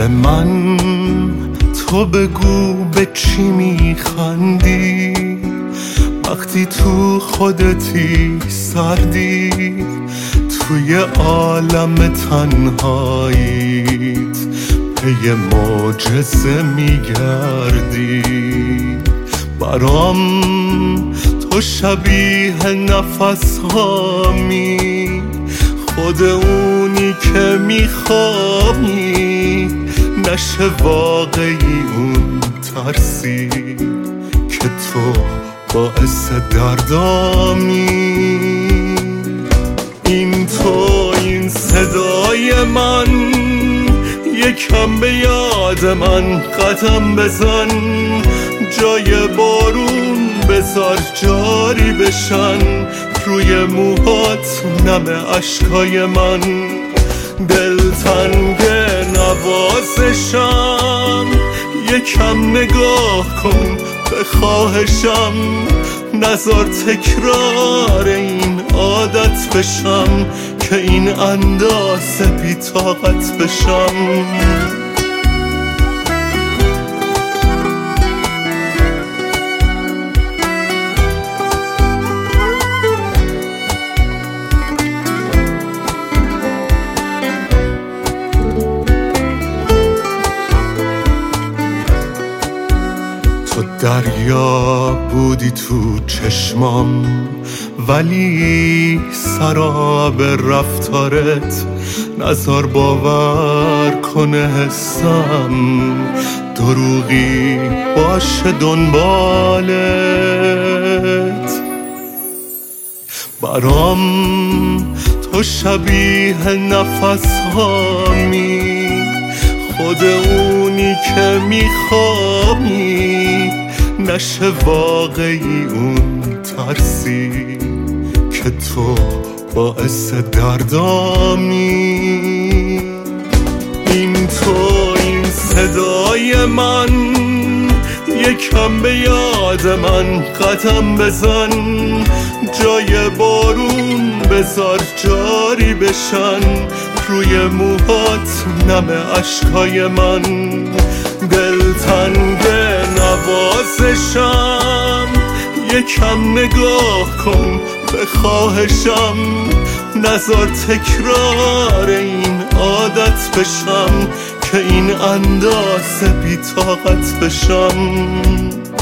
به من تو بگو به چی میخندی وقتی تو خودتی سردی توی عالم تنهاییت پی معجزه میگردی برام تو شبیه نفس هامی خود اونی که میخوابی نشه واقعی اون ترسی که تو باعث دردامی این تو این صدای من یکم به یاد من قدم بزن جای بارون بذار جاری بشن روی موهات نم اشکای من دلتنگ نوازشم یکم نگاه کن به خواهشم نذار تکرار این عادت بشم که این اندازه بی طاقت بشم تو دریا بودی تو چشمام ولی سراب رفتارت نذار باور کنه حسم دروغی باشه دنبالت برام تو شبیه نفس هامی خود اونی که میخوابی نشه واقعی اون ترسی که تو باعث دردامی این تو این صدای من یکم به یاد من قدم بزن جای بارون بذار جاری بشن روی موهات نم اشکای من دلتنگ نوازشم یکم نگاه کن به خواهشم نذار تکرار این عادت بشم که این اندازه بی طاقت بشم